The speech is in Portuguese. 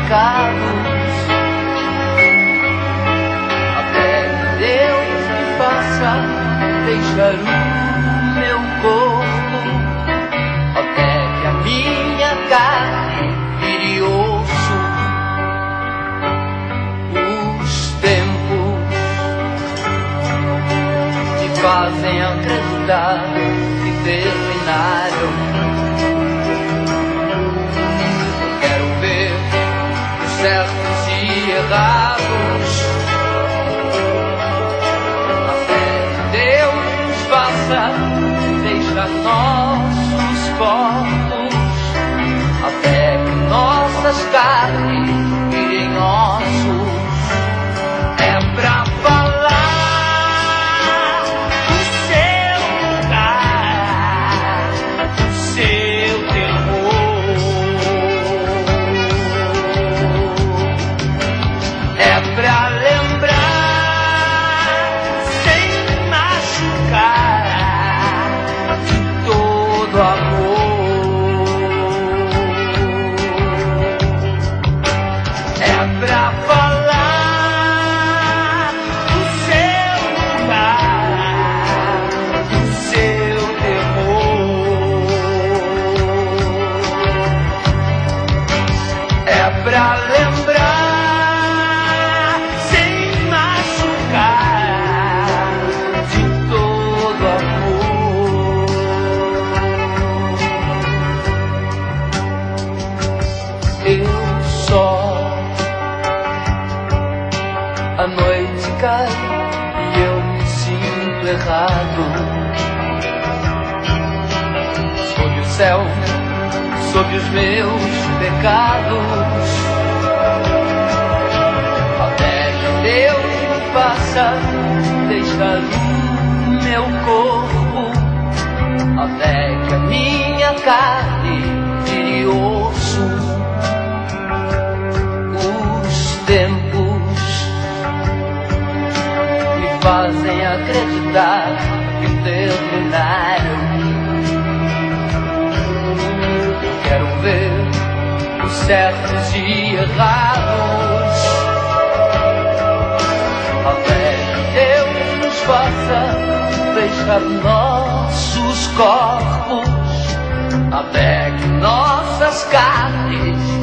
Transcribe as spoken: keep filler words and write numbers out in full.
pecados, até que Deus me faça deixar o meu corpo, até que a minha carne vire osso. Os tempos me fazem acreditar que terminaram. Certos e errados, até que Deus nos faça deixar nossos corpos, até que nossas carnes virem ossos. É pra falar do seu lugar, do seu temor. Pra lembrar sem machucar de todo amor. É pra falar do seu lugar, do seu temor. É pra lembrar a noite cai e eu me sinto errado. Sob o céu, sob os meus pecados, até que Deus me faça deixar o meu corpo, até que a minha carne vire osso. Os tempos fazem acreditar que terminaram. Quero ver os certos e errados, até que Deus nos faça deixar nossos corpos, até que nossas carnes